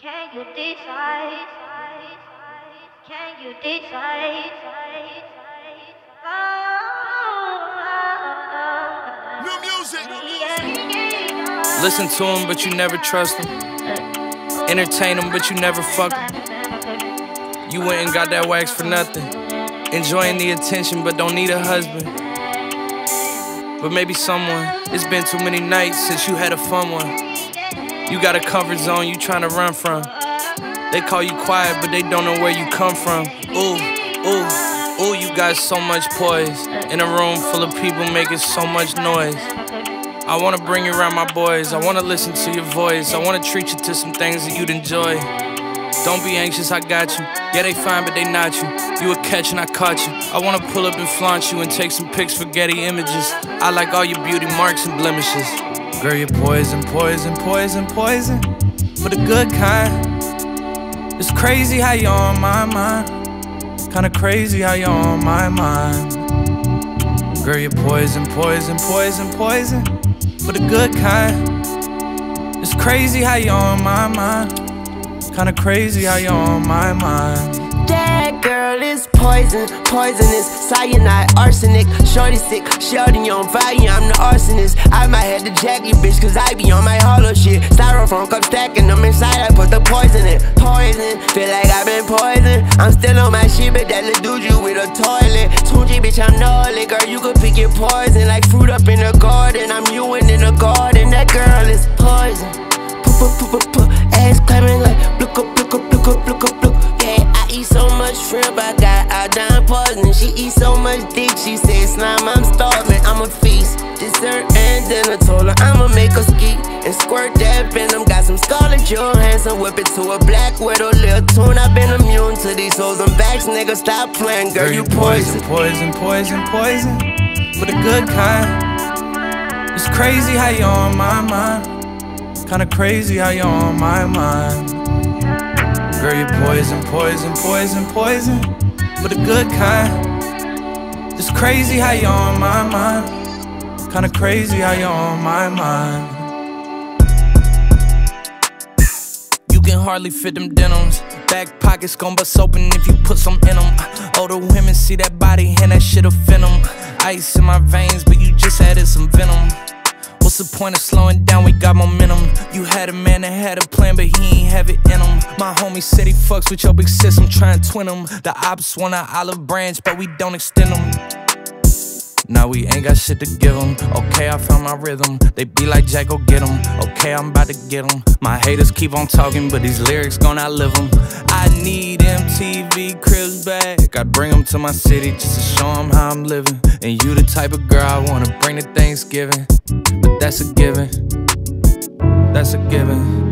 Can you decide? Can you decide? New music. Listen to him, but you never trust him. Entertain him, but you never fuck him. You went and got that wax for nothing. Enjoying the attention, but don't need a husband. But maybe someone. It's been too many nights since you had a fun one. You got a comfort zone you trying to run from. They call you quiet, but they don't know where you come from. Ooh, ooh, ooh, you got so much poise. In a room full of people making so much noise. I wanna bring you around my boys. I wanna listen to your voice. I wanna treat you to some things that you'd enjoy. Don't be anxious, I got you. Yeah, they fine, but they not you. You a catch and I caught you. I wanna pull up and flaunt you and take some pics for Getty Images. I like all your beauty marks and blemishes. Girl, you're poison, poison, poison, poison. For the good kind. It's crazy how you're on my mind. Kinda crazy how you're on my mind. Girl, you're poison, poison, poison, poison. For the good kind. It's crazy how you're on my mind. Kinda crazy how you're on my mind. That girl is poison, poisonous, cyanide, arsenic. Shorty sick, shorty on fire, I'm the arsonist. I might have to jack you, bitch, cause I be on my hollow shit. Styrofoam cup stacking them inside, I put the poison in. Poison, feel like I've been poisoned. I'm still on my shit, but that little dude you with a toilet. 2G, bitch, I'm gnarly, girl, you could pick your poison. Like fruit up in the garden, I'm Ewing in the garden. That girl is poison. Ass climbing like look up, look up, look up, look up, look. Yeah, I eat so much shrimp, I got iodine poisoning. She eats so much dick, she said slime, I'm starving. I'm a feast, dessert and dinner. Told her I'ma make her ski and squirt that venom. Got some Scarlett Johansson, whip it to a black widow. Lil' tune, I've been immune to these hoes and backs, nigga, stop playing, girl, you poison. Poison, poison, poison, for the good kind. It's crazy how you're on my mind. Kinda crazy how you're on my mind. Girl, you're poison, poison, poison, poison, for the good kind. It's crazy how you're on my mind. Kinda crazy how you're on my mind. You can hardly fit them denims. Back pockets gon' bust open if you put some in them. Older women see that body and that shit offend them. Ice in my veins, but you just added some venom. What's the point of slowing down? We got momentum. You had a man that had a plan, but he ain't have it in him. My homie said he fucks with your big sis, I'm trying to twin him. The ops want an olive branch, but we don't extend them. Now we ain't got shit to give them. Okay, I found my rhythm. They be like, Jack, go get them. Okay, I'm about to get them. My haters keep on talking, but these lyrics gon' outlive them. I need MTV Cribs back. I bring them to my city just to show them how I'm living. And you the type of girl I wanna bring to Thanksgiving. But that's a given. That's a given.